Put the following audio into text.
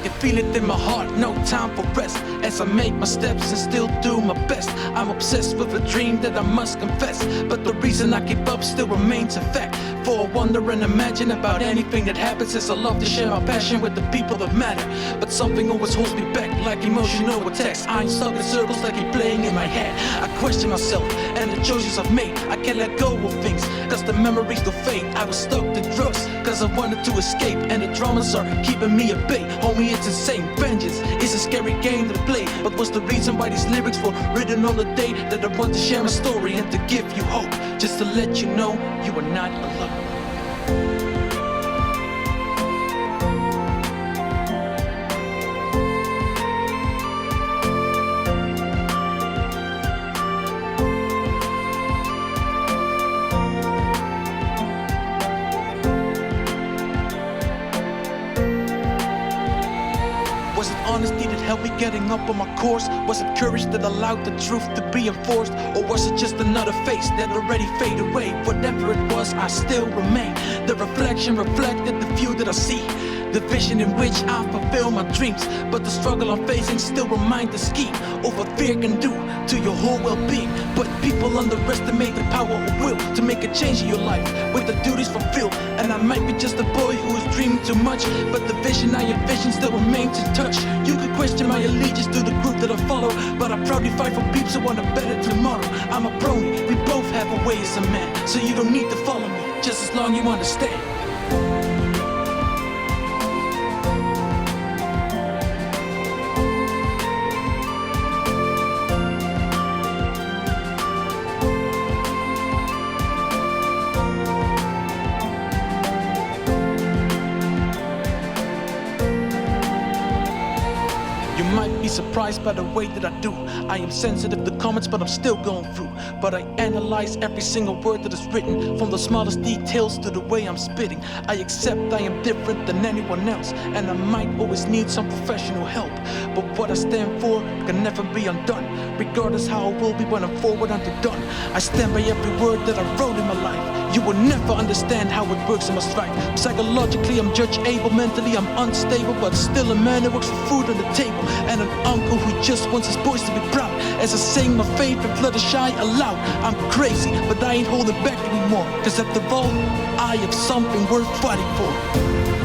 can feel it in my heart, no time for rest. As I make my steps and still do my best, I'm obsessed with a dream that I must confess. But the reason I keep up still remains a fact. For I wonder and imagine about anything that happens, as I love to share my passion with the people that matter. But something always holds me back, like emotional attacks. I'm stuck in circles like he's playing in my head. I question myself and the choices I've made. I can't let go of things, cause the memories don't fade. I was stuck to drugs, cause I wanted to escape, and the dramas are keeping me at bay. Homie, it's insane. Vengeance is a scary game to play. But what's the reason why these lyrics were written on the day that I want to share my story and to give you hope, just to let you know you are not alone. Was it honesty that helped me getting up on my course? Was it courage that allowed the truth to be enforced? Or was it just another face that already faded away? Whatever it was, I still remain. The reflection reflected the view that I see, the vision in which I fulfill my dreams. But the struggle I'm facing still reminds the scheme of what fear can do to your whole well-being. But people underestimate the power of will to make a change in your life with the duties fulfilled. And I might be just a boy who is dreaming too much, but the vision I envision still remains in touch. You could question my allegiance to the group that I follow, but I proudly fight for peeps who want a better tomorrow. I'm a brony, we both have a way as a man, so you don't need to follow me, just as long you understand. You might be surprised by the way that I do. I am sensitive to comments, but I'm still going through. But I analyze every single word that is written, from the smallest details to the way I'm spitting. I accept I am different than anyone else, and I might always need some professional help. But what I stand for can never be undone, regardless how I will be when I'm forward unto done. I stand by every word that I wrote in my life. You will never understand how it works in my strike. Psychologically I'm judge-able, mentally I'm unstable, but still a man that works for food on the table, and an uncle who just wants his boys to be proud. As I sing my favorite Fluttershy aloud, I'm crazy, but I ain't holding back anymore, cause after all, I have something worth fighting for.